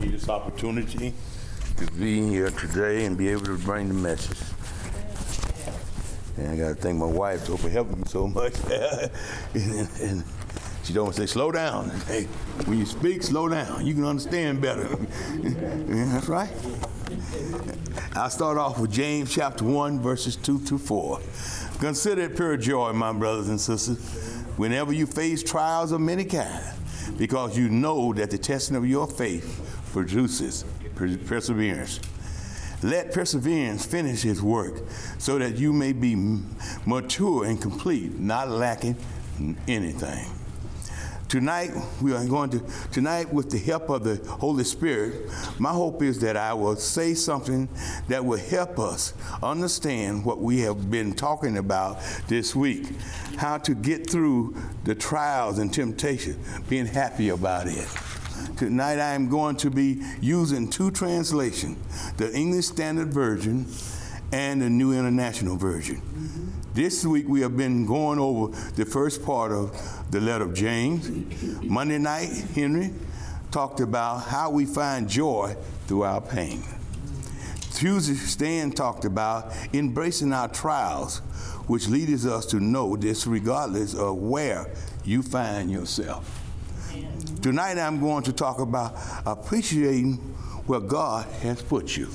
This opportunity to be here today and be able to bring the message. And I got to thank my wife for helping me so much. and she don't say, slow down. Hey, when you speak, slow down. You can understand better. Yeah, that's right. I'll start off with James chapter 1, verses 2 through 4. Consider it pure joy, my brothers and sisters, whenever you face trials of many kinds, because you know that the testing of your faith produces perseverance. Let perseverance finish its work, so that you may be mature and complete, not lacking anything. Tonight, with the help of the Holy Spirit, my hope is that I will say something that will help us understand what we have been talking about this week, how to get through the trials and temptation, being happy about it. Tonight, I am going to be using two translations, the English Standard Version and the New International Version. This week we have been going over the first part of the letter of James. Monday night, Henry talked about how we find joy through our pain. Tuesday, Stan talked about embracing our trials, which leads us to know this regardless of where you find yourself. Tonight I'm going to talk about appreciating where God has put you.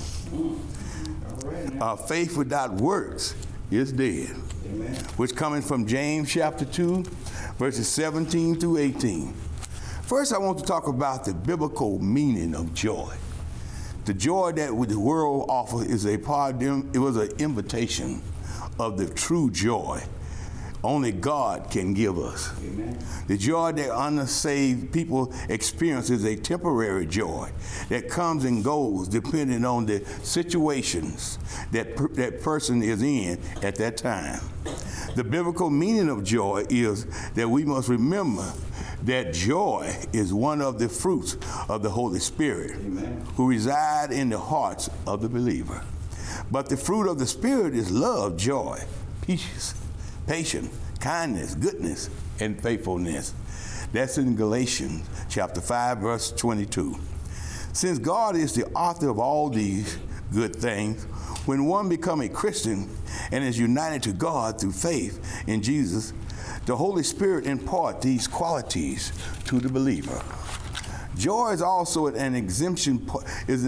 Faith without works is dead. Amen. Which coming from James chapter 2, verses 17 through 18. First, I want to talk about the biblical meaning of joy. The joy that the world offers is it was an invitation of the true joy only God can give us. Amen. The joy that unsaved people experience is a temporary joy that comes and goes depending on the situations that person is in at that time. The biblical meaning of joy is that we must remember that joy is one of the fruits of the Holy Spirit. Amen. Who reside in the hearts of the believer. But the fruit of the Spirit is love, joy, peace, patience, kindness, goodness, and faithfulness. That's in Galatians chapter 5, verse 22. Since God is the author of all these good things, when one becomes a Christian and is united to God through faith in Jesus, the Holy Spirit imparts these qualities to the believer. Joy is also an exemption part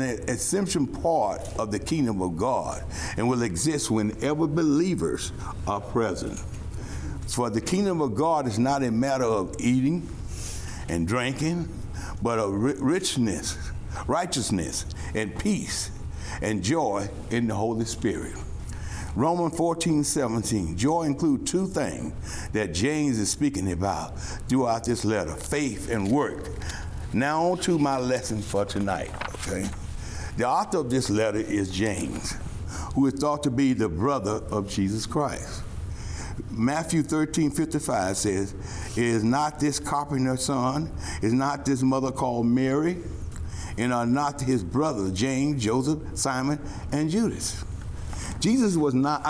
of the kingdom of God and will exist whenever believers are present. For the kingdom of God is not a matter of eating and drinking, but of richness, righteousness, and peace, and joy in the Holy Spirit. Romans 14:17. Joy includes two things that James is speaking about throughout this letter, faith and work. Now on to my lesson for tonight, okay? The author of this letter is James, who is thought to be the brother of Jesus Christ. Matthew 13:55 says, is not this carpenter's son, is not this mother called Mary, and are not his brothers James, Joseph, Simon, and Judas? James was not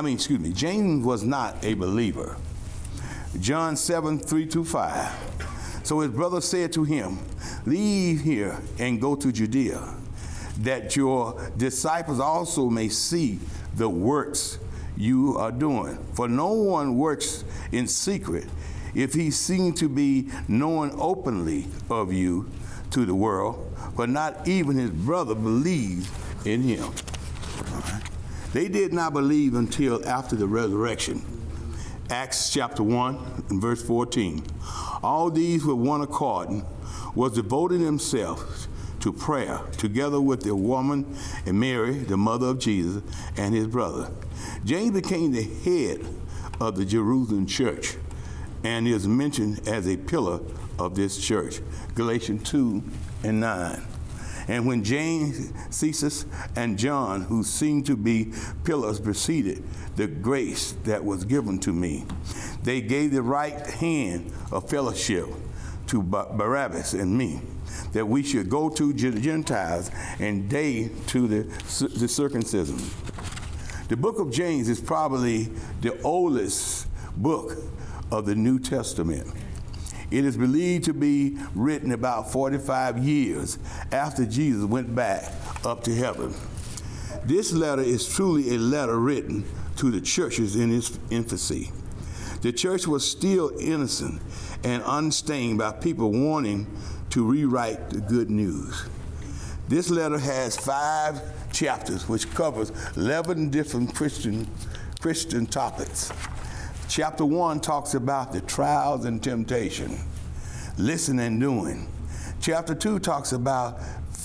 a believer. John 7:3-5. So his brother said to him, leave here and go to Judea, that your disciples also may see the works you are doing. For no one works in secret if he's seen to be known openly of you to the world, but not even his brother believes in him. Right. They did not believe until after the resurrection. Acts chapter 1 and verse 14. All these with one accord was devoting themselves to prayer, together with the woman and Mary, the mother of Jesus, and his brother. James became the head of the Jerusalem church and is mentioned as a pillar of this church. Galatians 2:9. And when James, Cephas, and John, who seemed to be pillars, preceded the grace that was given to me, they gave the right hand of fellowship to Barabbas and me, that we should go to the Gentiles and they to the circumcision. The book of James is probably the oldest book of the New Testament. It is believed to be written about 45 years after Jesus went back up to heaven. This letter is truly a letter written to the churches in its infancy. The church was still innocent and unstained by people wanting to rewrite the good news. This letter has 5 chapters, which covers 11 different Christian topics. Chapter 1 talks about the trials and temptation, listen and doing. Chapter 2 talks about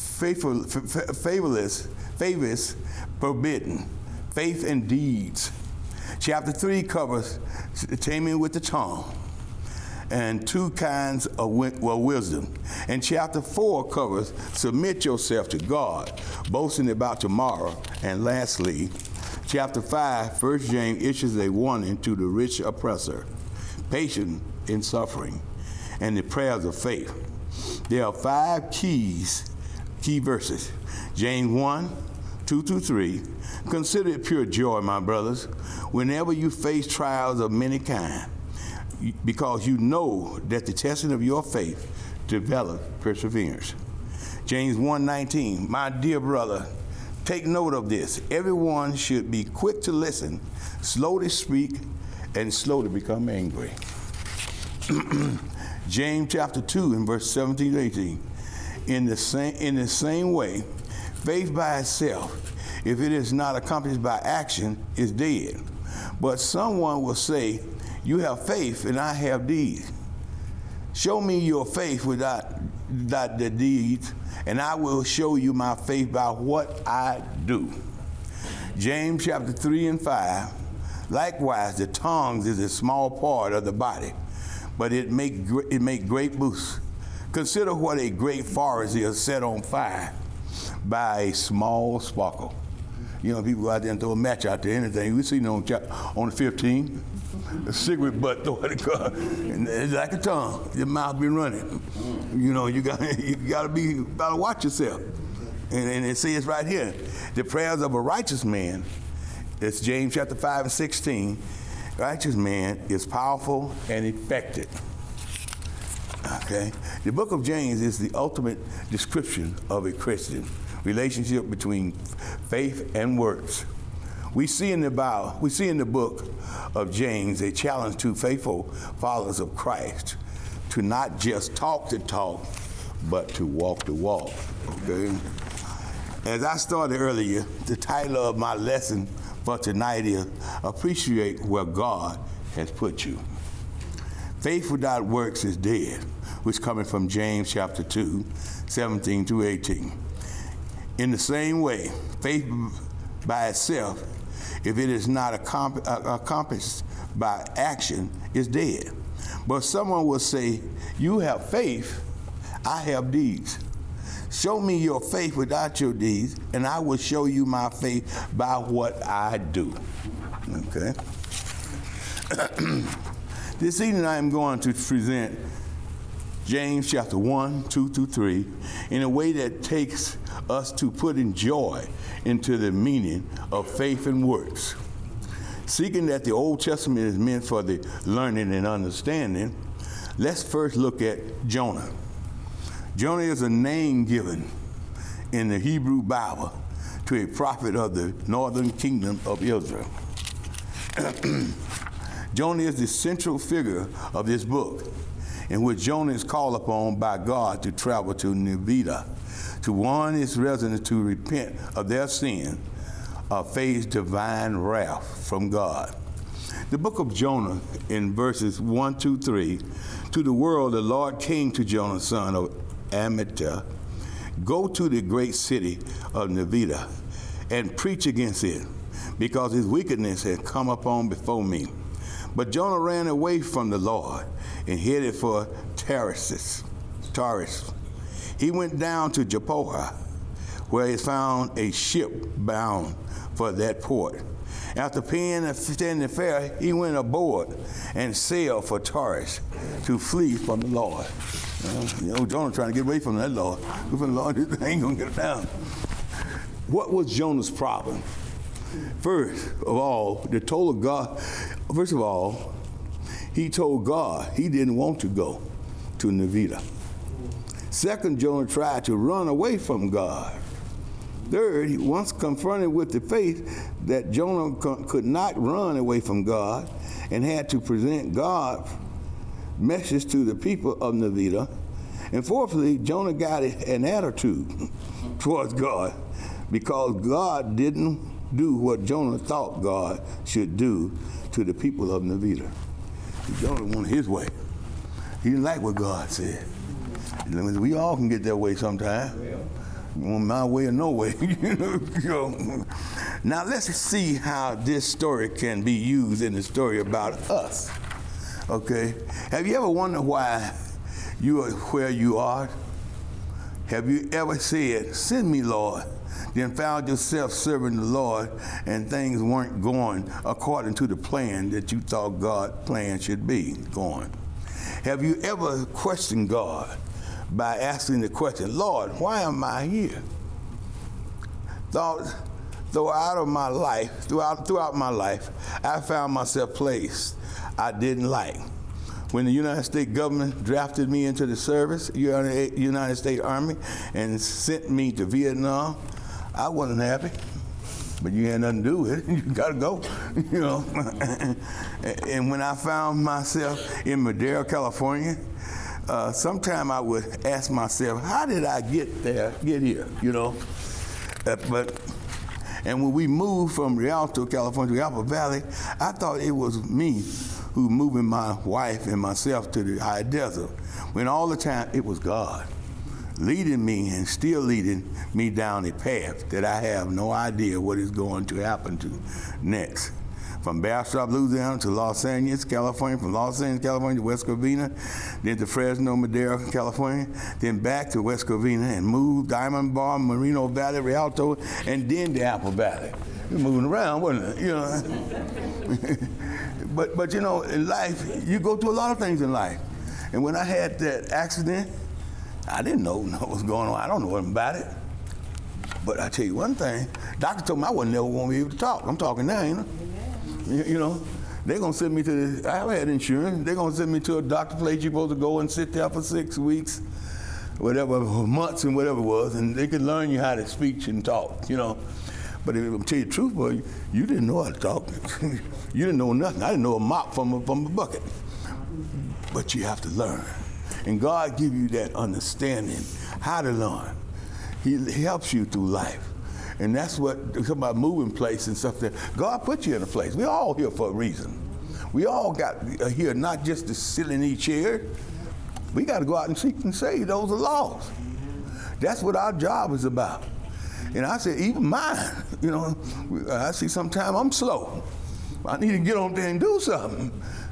favors forbidden, faith and deeds. Chapter 3 covers taming with the tongue and 2 kinds of wisdom. And chapter 4 covers submit yourself to God, boasting about tomorrow. And lastly, chapter 5, 1 James issues a warning to the rich oppressor, patient in suffering, and the prayers of faith. There are 5 key verses. James 1, 2-3. Consider it pure joy, my brothers, whenever you face trials of many kinds, because you know that the testing of your faith develops perseverance. James 1:19. My dear brother, take note of this. Everyone should be quick to listen, slow to speak, and slow to become angry. James chapter 2 and verse 17-18. In the same way, faith by itself, if it is not accomplished by action, is dead. But someone will say, you have faith and I have deeds. Show me your faith without the deeds, and I will show you my faith by what I do. James chapter 3 and 5. Likewise, the tongue is a small part of the body, but it make great boosts. Consider what a great forest is set on fire by a small sparkle. You know, people go out there and throw a match out there, anything. We seen it on the 15, a cigarette butt throw it, and it's like a tongue. Your mouth be running. You know, you gotta watch yourself. And it says right here, the prayers of a righteous man. It's James chapter 5 and 16. Righteous man is powerful and effective. Okay, the book of James is the ultimate description of a Christian relationship between faith and works. We see in the book of James a challenge to faithful followers of Christ to not just talk the talk, but to walk the walk. Okay. As I started earlier, the title of my lesson for tonight is Appreciate Where God Has Put You. Faith without works is dead, which coming from James chapter 2, 17-18. In the same way, faith by itself, if it is not accomplished by action, is dead. But someone will say, you have faith, I have deeds. Show me your faith without your deeds, and I will show you my faith by what I do. Okay? This evening I am going to present James chapter 1, 2-3 in a way that takes us to putting joy into the meaning of faith and works. Seeking that the Old Testament is meant for the learning and understanding, let's first look at Jonah. Jonah is a name given in the Hebrew Bible to a prophet of the northern kingdom of Israel. Jonah is the central figure of this book, in which Jonah is called upon by God to travel to Nineveh, to warn its residents to repent of their sin or face divine wrath from God. The book of Jonah, in verses 1-3, to the world the Lord came to Jonah, son of Amittai, go to the great city of Nineveh and preach against it, because his wickedness had come upon before me. But Jonah ran away from the Lord and headed for Tarshish. He went down to Joppa, where he found a ship bound for that port. After paying a standing fare, he went aboard and sailed for Tarshish to flee from the Lord. Jonah trying to get away from that Lord. From the Lord, this ain't gonna get it down. What was Jonah's problem? First of all, he told God he didn't want to go. to Nineveh. Second, Jonah tried to run away from God. Third, once confronted with the faith that Jonah could not run away from God and had to present God's message to the people of Nineveh. And fourthly, Jonah got an attitude towards God because God didn't do what Jonah thought God should do to the people of Nineveh. Jonah wanted his way. He didn't like what God said. We all can get that way sometime. My way or no way. Now let's see how this story can be used in the story about us. Okay? Have you ever wondered why you are where you are? Have you ever said, "Send me, Lord," then found yourself serving the Lord and things weren't going according to the plan that you thought God's plan should be going? Have you ever questioned God by asking the question, "Lord, why am I here?" Throughout my life, I found myself placed I didn't like. When the United States government drafted me into the service, United States Army, and sent me to Vietnam, I wasn't happy. But you had nothing to do with it. You gotta go, And when I found myself in Madera, California, sometime I would ask myself, how did I get here, And when we moved from Rialto, California to Apple Valley, I thought it was me who moving my wife and myself to the high desert, when all the time it was God leading me and still leading me down a path that I have no idea what is going to happen to next. From Bastrop, Louisiana to Los Angeles, California, from Los Angeles, California to West Covina, then to Fresno, Madera, California, then back to West Covina and moved Diamond Bar, Moreno Valley, Rialto, and then to Apple Valley. We're moving around, wasn't it? But in life, you go through a lot of things in life. And when I had that accident, I didn't know what was going on. I don't know nothing about it. But I tell you one thing, doctor told me I wasn't never going to be able to talk. I'm talking now, They're going to send me to I had insurance. They're going to send me to a doctor place you're supposed to go and sit there for 6 weeks, whatever, months and whatever it was, and they could learn you how to speak and talk, But if I'm tell you the truth, boy, you didn't know how to talk. You didn't know nothing. I didn't know a mop from a bucket. But you have to learn. And God give you that understanding how to learn. He helps you through life. And that's what, it's about moving place and stuff there. God put you in a place. We're all here for a reason. We all got here not just to sit in each chair. We got to go out and seek and save those are lost. That's what our job is about. And I said, even mine, I see sometimes I'm slow. I need to get on there and do something.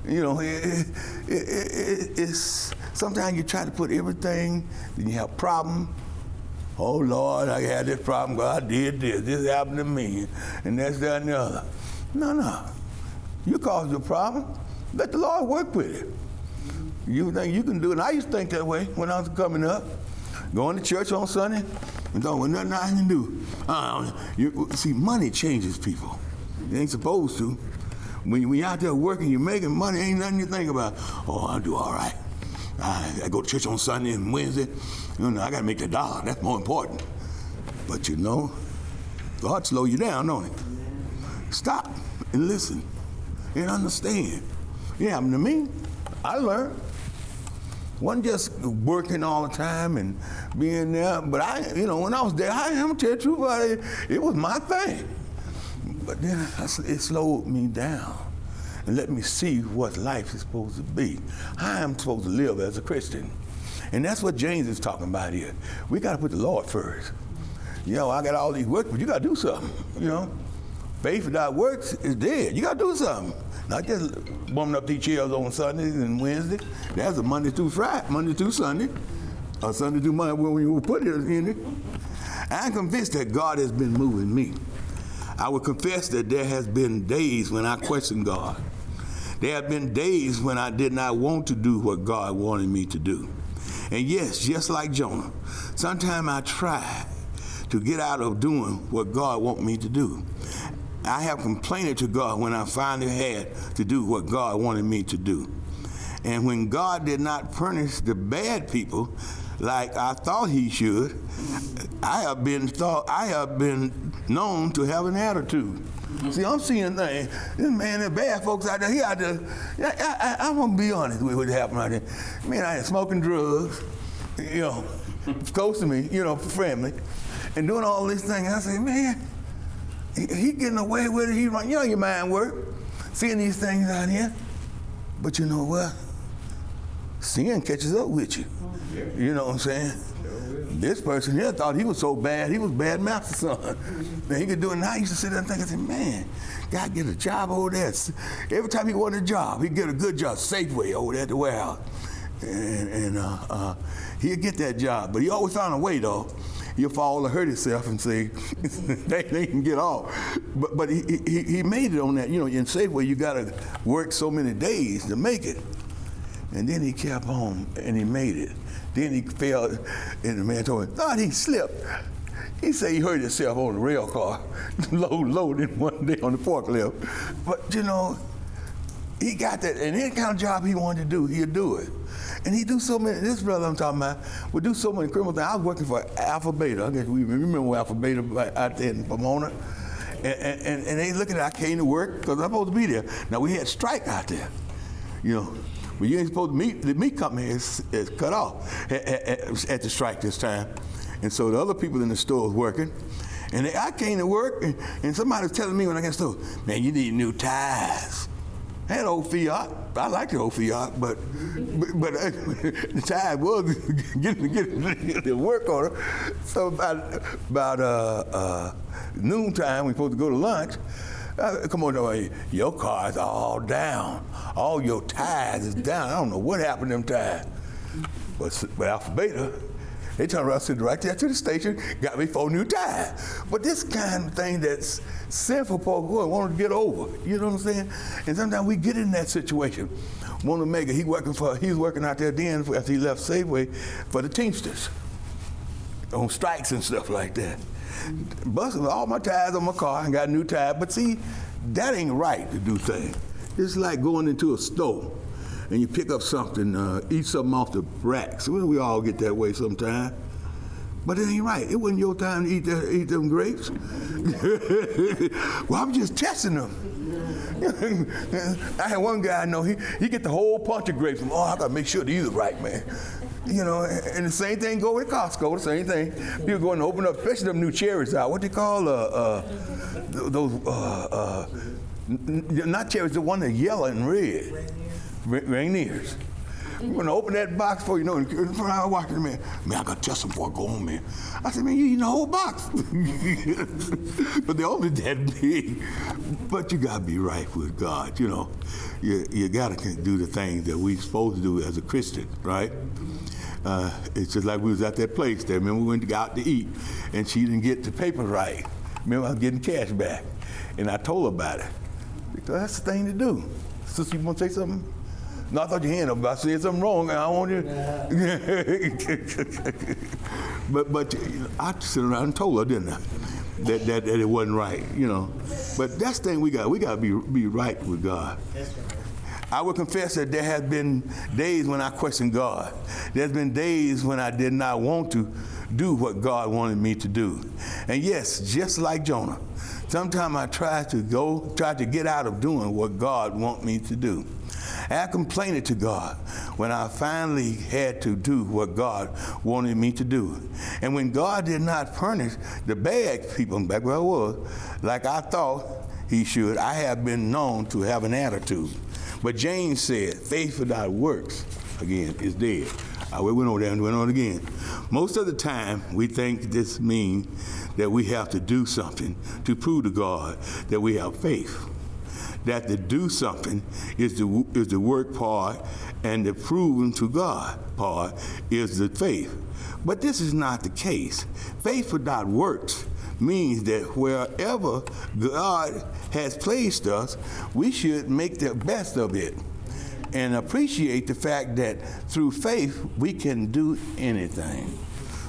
It's sometimes you try to put everything, then you have a problem. Oh, Lord, I had this problem. God did this. This happened to me. And that's, that, and the other. No. You caused your problem. Let the Lord work with it. You think you can do it. And I used to think that way when I was coming up. Going to church on Sunday, and don't, well, nothing I can do. See, money changes people. It ain't supposed to. When you're out there working, you're making money, ain't nothing you think about. Oh, I'll do all right. I go to church on Sunday and Wednesday. I got to make the $1. That's more important. But God slow you down, don't he? Stop and listen and understand. It happened to me. I learned. Wasn't just working all the time and being there, but when I was there, I'm gonna tell you the truth about it, it was my thing. But then it slowed me down and let me see what life is supposed to be. How I'm supposed to live as a Christian. And that's what James is talking about here. We gotta put the Lord first. I got all these works, but you gotta do something, Faith without works is dead. You gotta do something. Not just warming up these chairs on Sundays and Wednesday. That's a Monday through Friday, Monday through Sunday, or Sunday through Monday when you put it in it. I'm convinced that God has been moving me. I would confess that there has been days when I questioned God. There have been days when I did not want to do what God wanted me to do. And yes, just like Jonah, sometimes I try to get out of doing what God wants me to do. I have complained to God when I finally had to do what God wanted me to do. And when God did not punish the bad people like I thought he should, I have been known to have an attitude. See, I'm seeing things. This man, the bad folks out there, he out there. I'm gonna be honest with what happened out there. Man, I ain't smoking drugs, close to me, friendly, and doing all these things. I say, man, he getting away with it. He run. Your mind work, seeing these things out here. But you know what? Sin catches up with you. You know what I'm saying? This person here thought he was so bad, he was bad master son. Man, he could do it now. I used to sit there and think, I said, man, God get a job over there. Every time he wanted a job, he'd get a good job, Safeway over there at the warehouse. And he'd get that job. But he always found a way, though. He'll fall or hurt himself and say, they can get off. But he made it on that. In Safeway, you got to work so many days to make it. And then he kept on, and he made it. Then he fell, and the man told him, thought he slipped. He said he hurt himself on the rail car, loaded one day on the forklift. But, he got that, and any kind of job he wanted to do, he'd do it. And he do so many, this brother I'm talking about, would do so many criminal things. I was working for Alpha Beta. I guess we remember Alpha Beta out there in Pomona. And they looking at, I came to work because I'm supposed to be there. Now, we had strike out there, But you ain't supposed to meet. The meat company is cut off at the strike this time. And so the other people in the store was working. And I came to work, and somebody was telling me when I got to the store, man, you need new tires. I had old Fiat. I liked the old Fiat, but the tire was getting the work on it. So about noontime, we supposed to go to lunch. Come on, your car's all down. All your tires is down. I don't know what happened to them tires. But Alpha Beta, they turned around, sit right there to the station, got me 4 new tires. But this kind of thing that's sinful for who want to get over. You know what I'm saying? And sometimes we get in that situation. One of Mega, he was working out there then after he left Safeway for the Teamsters on strikes and stuff like that. Busting all my tires on my car and got new tires. But see, that ain't right to do things. It's like going into a store and you pick up something, eat something off the racks. We all get that way sometimes. But it ain't right. It wasn't your time to eat them grapes. Well, I'm just testing them. I had one guy I know, he get the whole bunch of grapes. I gotta make sure these are right, man. And the same thing go with Costco, the same thing. People going to open up, especially them new cherries out. What they call those, not cherries, the one that's yellow and red. Rainiers. I'm going to open that box for you. And I walked in, man, I got to test them before I go home, man. I said, man, you eating the whole box. But they're only that big. But you got to be right with God, You got to do the things that we're supposed to do as a Christian, right? It's just like we was at that place there. Remember, we went out to eat, and she didn't get the paper right. Remember, I was getting cash back. And I told her about it. Because that's the thing to do. Sister, you want to say something? No, I thought your hand up. If I said something wrong, I want you. But I sit around and told her, didn't I, that it wasn't right, But that's the thing we got. We got to be right with God. I would confess that there have been days when I questioned God. There's been days when I did not want to do what God wanted me to do. And yes, just like Jonah, sometimes I tried to get out of doing what God wants me to do. And I complained to God when I finally had to do what God wanted me to do. And when God did not punish the bad people back where I was, like I thought he should, I have been known to have an attitude. But James said, faith without works, again, is dead. We went over there and went on again. Most of the time, we think this means that we have to do something to prove to God that we have faith. That to do something is the work part, and the proving to God part is the faith. But this is not the case. Faith without works means that wherever God has placed us, we should make the best of it and appreciate the fact that through faith we can do anything.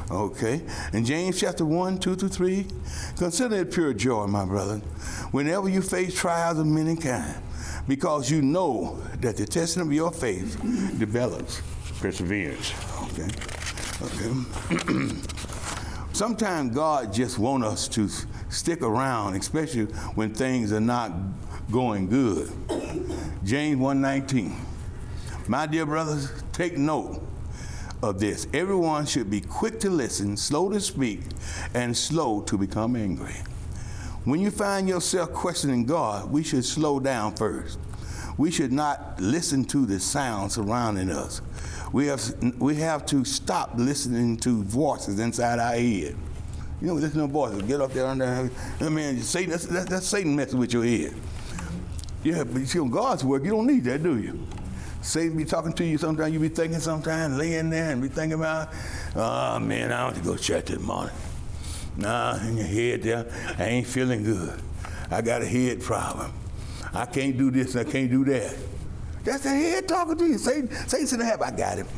Okay. In James chapter 1, 2 through 3, consider it pure joy, my brother, whenever you face trials of many kinds, because you know that the testing of your faith develops perseverance. Okay. Okay. Sometimes God just wants us to stick around, especially when things are not going good. James 1:19. My dear brothers, take note of this. Everyone should be quick to listen, slow to speak, and slow to become angry. When you find yourself questioning God, we should slow down first. We should not listen to the sound surrounding us. We have to stop listening to voices inside our head. You know, listen to voices. Get up there under. I mean, Satan. That's Satan messing with your head. Yeah, but you see, on God's work, you don't need that, do you? Satan be talking to you sometimes. You be thinking sometimes, laying there and be thinking about, oh man, I want to go to church this morning. Nah, in your head there, I ain't feeling good. I got a head problem. I can't do this, I can't do that. That's the head talking to you. Satan said, I got him.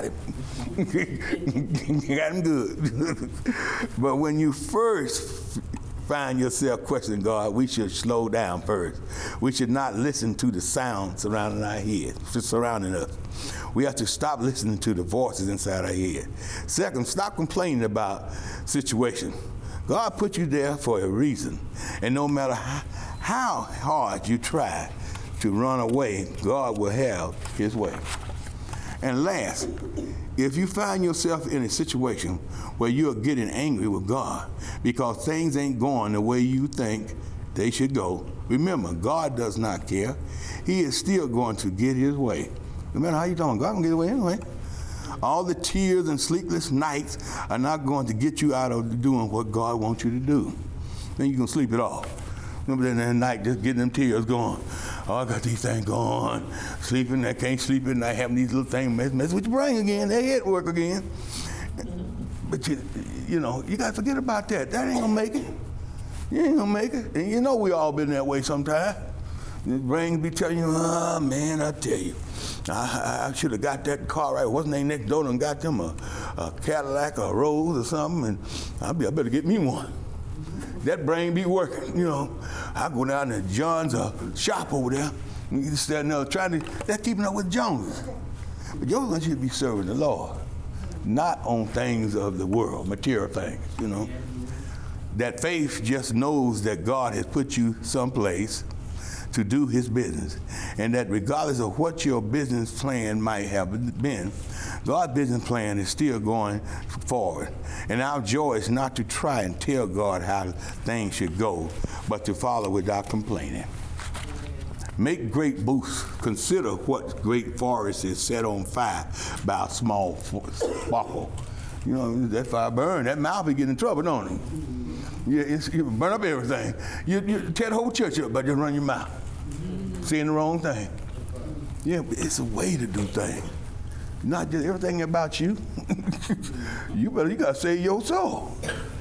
You got him good. But when you first find yourself questioning God, we should slow down first. We should not listen to the sound surrounding our head, surrounding us. We have to stop listening to the voices inside our head. Second, stop complaining about situations. God put you there for a reason. And no matter how hard you try to run away, God will have his way. And last, if you find yourself in a situation where you're getting angry with God because things ain't going the way you think they should go, remember, God does not care. He is still going to get his way. No matter how you doing, God will get his way anyway. All the tears and sleepless nights are not going to get you out of doing what God wants you to do. Then you can sleep it off. Remember that night, just getting them tears going. Oh, I got these things going. Sleeping, I can't sleep at night, having these little things mess with your brain again. They head work again. But you know, you got to forget about that. That ain't gonna make it. You ain't gonna make it. And you know we all been that way sometime. Your brain be telling you, oh man, I tell you, I should have got that car right. Wasn't they next door and got them a Cadillac or a Rolls or something? And I better get me one. That brain be working, you know. I go down to John's shop over there, and you stand there trying to, they're keeping up with Jones. But Jones should be serving the Lord, not on things of the world, material things, you know. That faith just knows that God has put you someplace to do his business, and that regardless of what your business plan might have been, God's business plan is still going forward. And our joy is not to try and tell God how things should go, but to follow without complaining. Make great boosts. Consider what great forest is set on fire by a small sparkle. You know, that fire burn, that mouth will get in trouble, don't it? Yeah, you burn up everything. You tear the whole church up by just running your mouth. Saying the wrong thing. Yeah, but it's a way to do things. Not just everything about you. You gotta save your soul.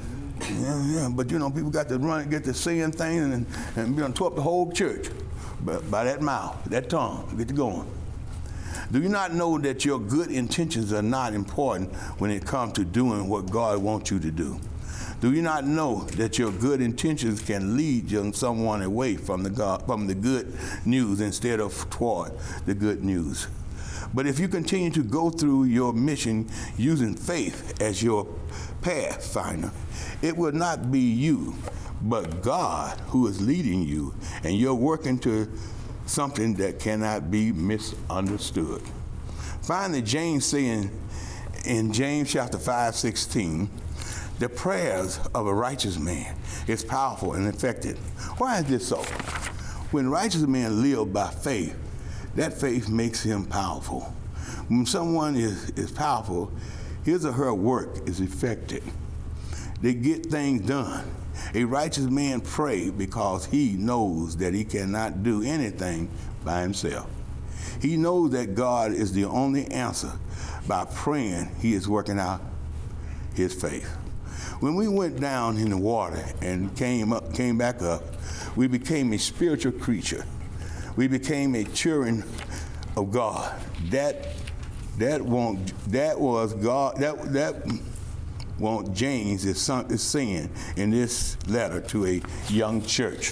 Yeah, but you know, people got to run, get to saying things and be on top of the whole church. But by that mouth, that tongue, get to going. Do you not know that your good intentions are not important when it comes to doing what God wants you to do? Do you not know that your good intentions can lead someone away from the good news instead of toward the good news? But if you continue to go through your mission using faith as your pathfinder, it will not be you, but God who is leading you, and you're working to something that cannot be misunderstood. Finally, James saying in James chapter 5:16, the prayers of a righteous man is powerful and effective. Why is this so? When righteous men live by faith, that faith makes him powerful. When someone is powerful, his or her work is effective. They get things done. A righteous man prays because he knows that he cannot do anything by himself. He knows that God is the only answer. By praying, he is working out his faith. When we went down in the water and came back up, we became a spiritual creature. We became a children of God. That was God. what James is saying in this letter to a young church.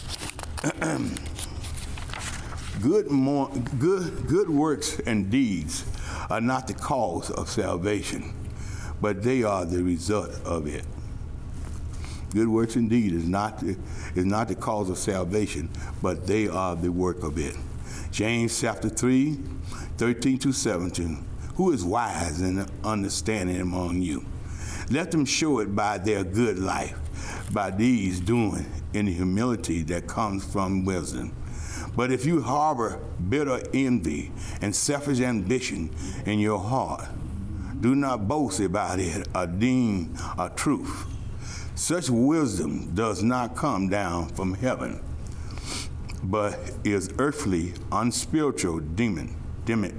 Good works and deeds are not the cause of salvation, but they are the result of it. Good works and deeds is not the cause of salvation, but they are the work of it. James chapter 3, 13 to 17. Who is wise and understanding among you? Let them show it by their good life, by these doing in the humility that comes from wisdom. But if you harbor bitter envy and selfish ambition in your heart, do not boast about it or deem a truth. Such wisdom does not come down from heaven, but is earthly, unspiritual, demonic.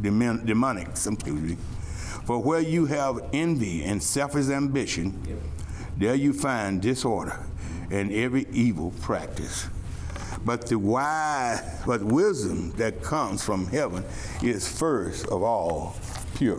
For where you have envy and selfish ambition, there you find disorder and every evil practice. But wisdom that comes from heaven is first of all pure.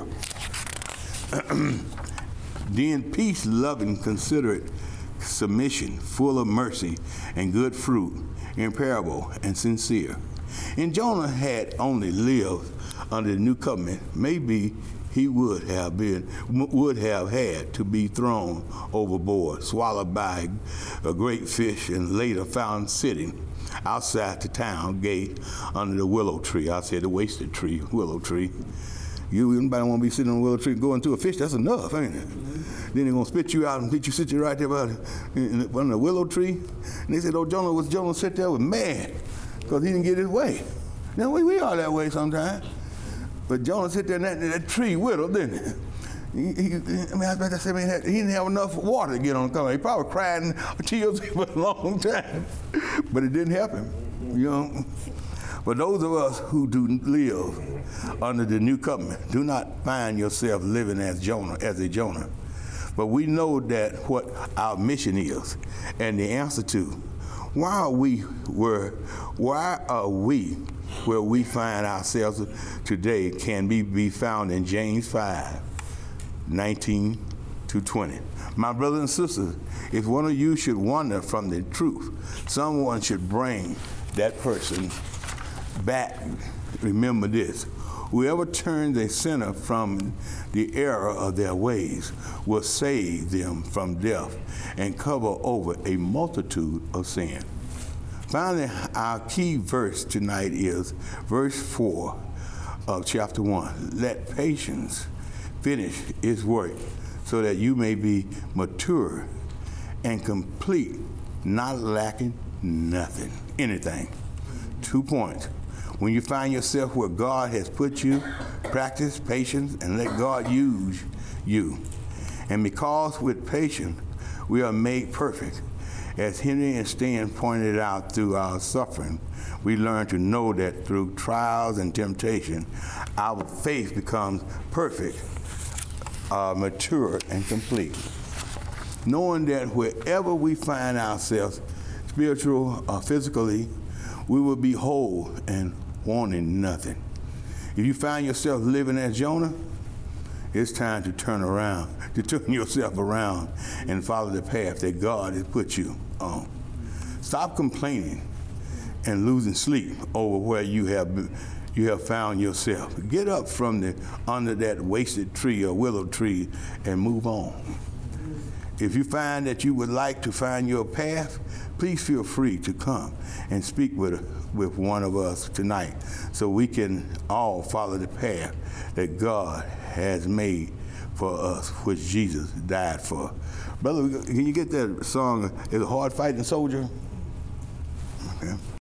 Then peace, loving, considerate, submission, full of mercy and good fruit, imperishable and sincere. And Jonah had only lived under the new covenant, maybe he would have had to be thrown overboard, swallowed by a great fish, and later found sitting outside the town gate under the willow tree. I said the wasted tree, willow tree. Anybody want to be sitting on a willow tree going through a fish? That's enough, ain't it? Then they're going to spit you out and sit you right there under the willow tree. And they said, oh, Jonah sat there was mad because he didn't get his way. Now, we are that way sometimes. But Jonah sat there in that tree with him, didn't he? He didn't have enough water to get on the cover. He probably cried in tears for a long time. But it didn't help him, you know. But those of us who do live under the new covenant, do not find yourself living as a Jonah. But we know that what our mission is, and the answer to why are we where we find ourselves today can be found in James 5, 19 to 20. My brothers and sisters, if one of you should wander from the truth, someone should bring that person back. Remember this: whoever turns a sinner from the error of their ways will save them from death and cover over a multitude of sin. Finally, our key verse tonight is verse 4 of chapter 1. Let patience finish its work so that you may be mature and complete, not lacking anything. 2 points. When you find yourself where God has put you, practice patience and let God use you. And because with patience we are made perfect, as Henry and Stan pointed out, through our suffering, we learn to know that through trials and temptation, our faith becomes perfect, mature, and complete. Knowing that wherever we find ourselves, spiritual or physically, we will be whole and wanting nothing. If you find yourself living as Jonah, it's time to turn yourself around and follow the path that God has put you on. Stop complaining and losing sleep over where you have found yourself. Get up from under that wasted tree or willow tree and move on. If you find that you would like to find your path, please feel free to come and speak with one of us tonight so we can all follow the path that God has made for us, which Jesus died for. Brother, can you get that song, Is a Hard Fighting Soldier? Okay.